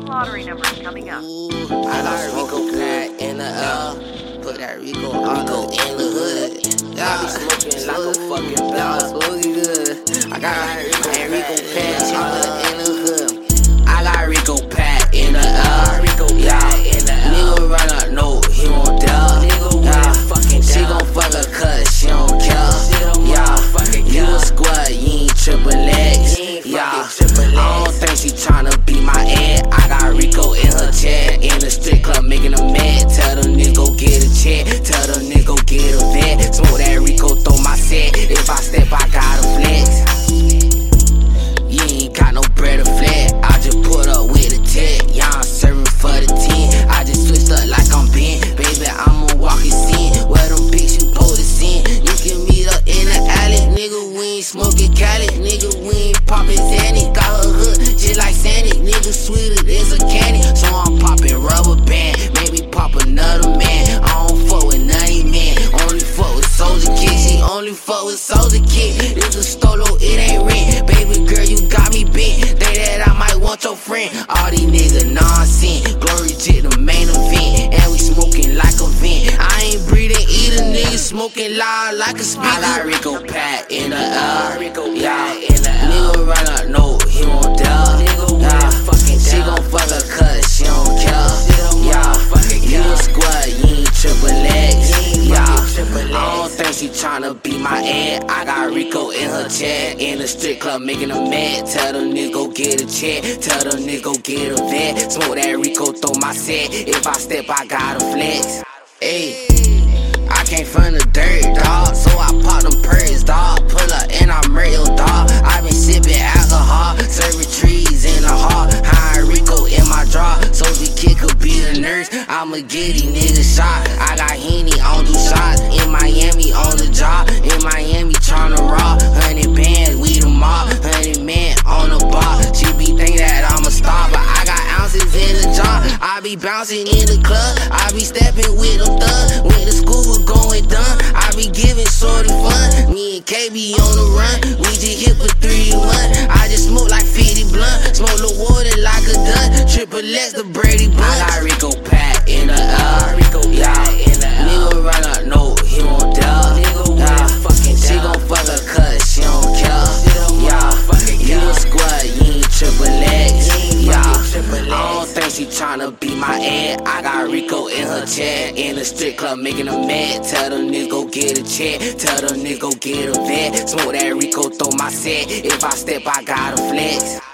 lottery numbers coming up. I got Rico pad in the put that Rico in the hood. I be smoking like a fucking bell, looking good. I got Rico pad in the hood. I got Rico pad in the nigga run up, no, he won't dare. She gon' fuck her cause she don't care. You a squad, you ain't triple X. I don't think she tryna be my ad. I got Rico in her chair in the strip club making a mad. Tell them nigga go get a check. Tell them nigga go get a vet. Smoke that Rico, throw my set. If I step, I gotta flex. You ain't got no bread or flat. I just put up with a tech. Y'all serving for the 10. I just switched up like I'm Ben. Baby, I'm a walking scene. Where them pics you supposed to send. You can meet up in the alley. Nigga, we ain't smoking Cali. Nigga, we ain't popping Zanny. Got her hood just like Sandy. Nigga, sweeter than a candy. So I'm popping rubber band. Maybe pop another man. I don't fuck with none man. Only fuck with Soldier Kid. She only fuck with Soldier Kid. It's a stolo, it ain't rent. Baby girl, you got me bent. Think that I might want your friend. All these niggas nonsense. Glory to the main event. And we smoking like a vent. I ain't breathing either. Niggas smoking loud like a speaker. I got Rico pad in the nigga run up, no, he won't dare. She gon' fuck her cause she don't care. You a squad, you ain't triple X. I don't think she tryna be my ad. I got Rico in her chair in the strip club making a mad. Tell them nigga go get a check. Tell them nigga go get a vet. Smoke that Rico, throw my set. If I step, I gotta flex. Ayy, I came from the dirt, dawg, so I pop them perks, dawg. Pull up and I'm real, dawg. I been sipping alcohol, serving trees in the hall. High Rico in my draw, so the kid could be the nurse. I'ma get these niggas shot. I got Henny on do shots. In Miami on the job. In Miami tryna rob. 100 bands, we the mob. 100 men on the bar. She be thinking that I'm a star, but I got ounces in the jar. I be bouncing in the club. I be stepping with them thugs. Went to school, we're going done. I be giving shorty fun. Me and KB on the run. We just hit for 3-1. I just smoke like 50 blunt. Smoke the water like a dust. Triple X the Brady blunt. I got Rico pad in the nigga run up, no, he won't dare. She gon' fuck her cause she don't care. You a squad, you ain't triple X. I don't think she tryna be my ad. I got Rico in her chair in the strip club making a mad. Tell them nigga go get a check. Tell them nigga go get a vet. Smoke that Rico, throw my set. If I step, I gotta flex.